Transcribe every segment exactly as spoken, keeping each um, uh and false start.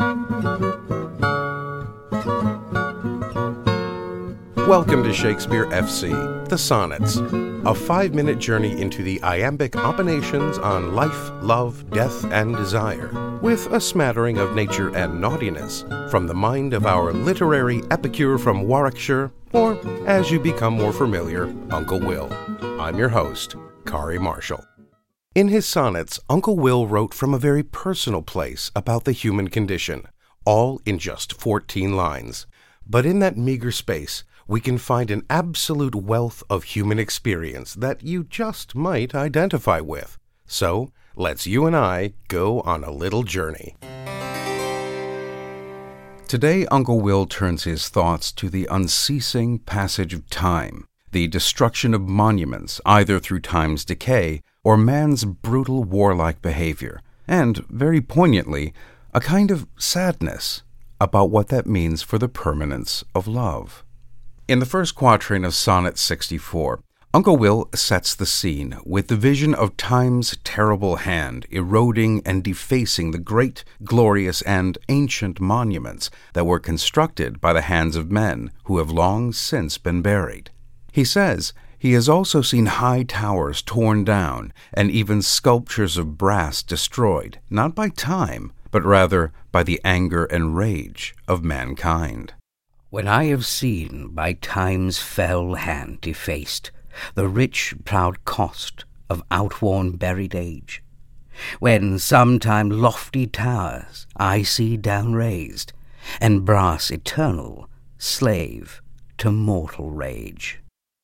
Welcome to Shakespeare F C, The Sonnets, a five-minute journey into the iambic opinations on life, love, death, and desire, with a smattering of nature and naughtiness, from the mind of our literary epicure from Warwickshire, or, as you become more familiar, Uncle Will. I'm your host, Kari Marshall. In his sonnets, Uncle Will wrote from a very personal place about the human condition, all in just fourteen lines. But in that meager space, we can find an absolute wealth of human experience that you just might identify with. So, let's you and I go on a little journey. Today, Uncle Will turns his thoughts to the unceasing passage of time, the destruction of monuments, either through time's decay or man's brutal warlike behavior, and, very poignantly, a kind of sadness about what that means for the permanence of love. In the first quatrain of Sonnet sixty-four, Uncle Will sets the scene with the vision of time's terrible hand eroding and defacing the great, glorious, and ancient monuments that were constructed by the hands of men who have long since been buried. He says he has also seen high towers torn down and even sculptures of brass destroyed, not by time, but rather by the anger and rage of mankind. When I have seen by time's fell hand defaced the rich, proud cost of outworn buried age, when sometime lofty towers I see down raised, and brass eternal, slave to mortal rage.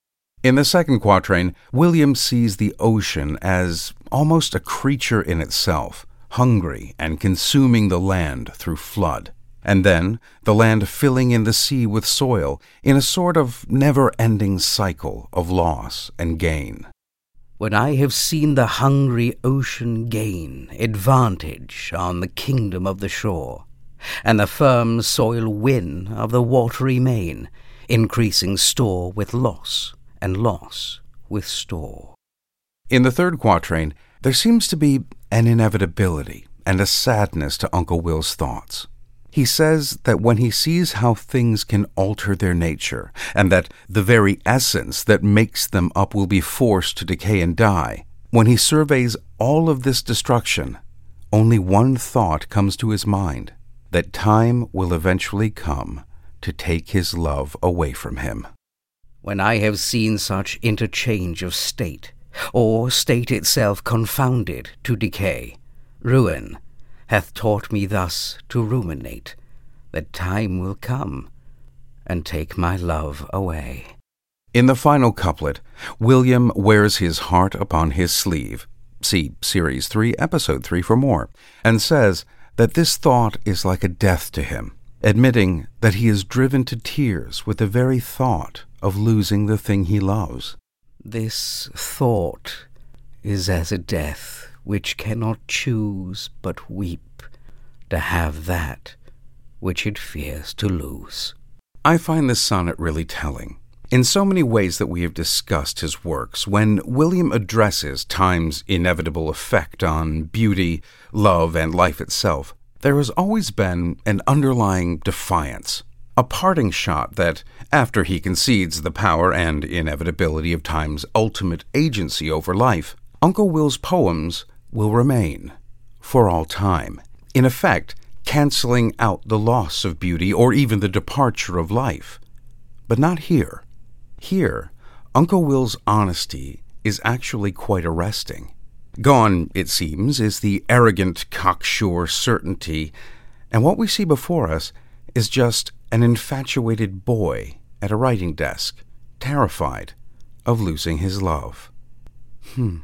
In the second quatrain, William sees the ocean as almost a creature in itself, hungry and consuming the land through flood, and then the land filling in the sea with soil in a sort of never-ending cycle of loss and gain. When I have seen the hungry ocean gain advantage on the kingdom of the shore, and the firm soil win of the watery main, increasing store with loss, and loss with store. In the third quatrain, there seems to be an inevitability and a sadness to Uncle Will's thoughts. He says that when he sees how things can alter their nature, and that the very essence that makes them up will be forced to decay and die, when he surveys all of this destruction, only one thought comes to his mind, that time will eventually come to take his love away from him. When I have seen such interchange of state, or state itself confounded to decay, ruin hath taught me thus to ruminate, that time will come and take my love away. In the final couplet, William wears his heart upon his sleeve, see Series three, Episode three for more, and says that this thought is like a death to him, admitting that he is driven to tears with the very thought of losing the thing he loves. This thought is as a death which cannot choose but weep to have that which it fears to lose. I find this sonnet really telling. In so many ways that we have discussed his works, when William addresses time's inevitable effect on beauty, love, and life itself, there has always been an underlying defiance, a parting shot that, after he concedes the power and inevitability of time's ultimate agency over life, Uncle Will's poems will remain for all time, in effect canceling out the loss of beauty or even the departure of life. But not here. Here, Uncle Will's honesty is actually quite arresting. Gone, it seems, is the arrogant, cocksure certainty, and what we see before us is just an infatuated boy at a writing desk, terrified of losing his love. Hmm.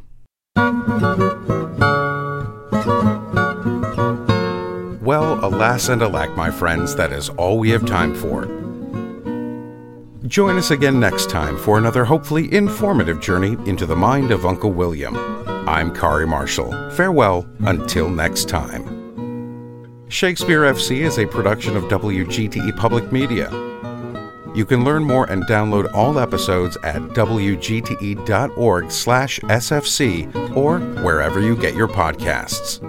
Well, alas and alack, my friends, that is all we have time for. Join us again next time for another hopefully informative journey into the mind of Uncle William. I'm Kari Marshall. Farewell until next time. Shakespeare F C is a production of W G T E Public Media. You can learn more and download all episodes at W G T E dot org slash S F C or wherever you get your podcasts.